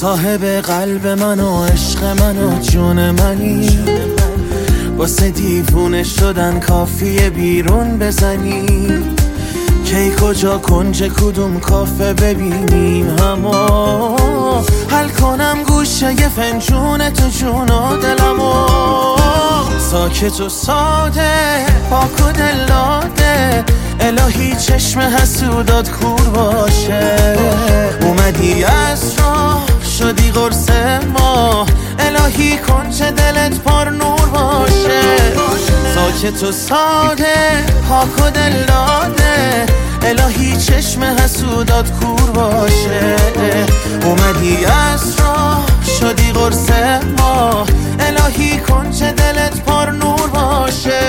صاحب قلب من و عشق من و جون منی، واسه دیوونه شدن کافیه بیرون بزنی. کی کجا کنج کدوم کافه ببینیم همو، حل کنم گوشه یه فنجون تو جون و دلمو. ساکت و ساده پاک و دل داده، الهی چشم حسودات کور باشه. اومدی از راه شدی قرص ما، الهی کنج دلت پر نور باشه. ساکت و ساده پاک و دل داده، الهی چشم حسودات کور باشه. اومدی از راه شدی قرص ما، الهی کنج دلت پر نور باشه.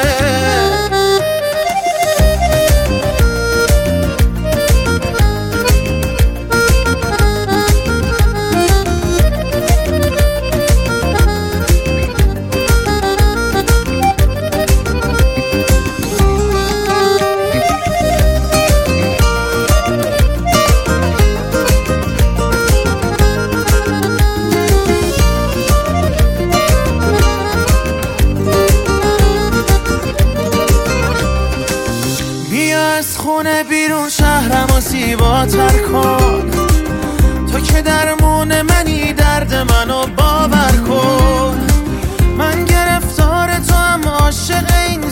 از خونه بیرون شهرمو زیباتر کن، تو که درمون منی درد منو باور کن. من گرفتار تو هم عاشق این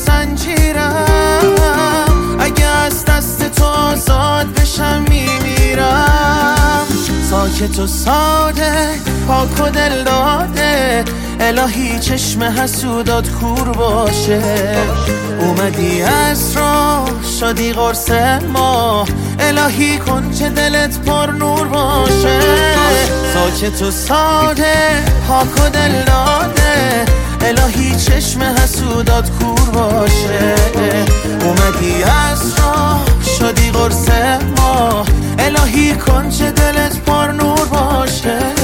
زنجیرم، اگه از دست تو آزاد بشم میمیرم. ساکت و ساده پاک و دل داده، الهی چشم حسودات کور باشه. اومدی از راه شدی قرص ما، الهی کنج دلت پر نور باشه. ساکت و ساده پاک و دل داده، الهی چشم حسودات کور باشه. اومدی از راه شدی قرص ما، الهی کنج دلت پر نور باشه.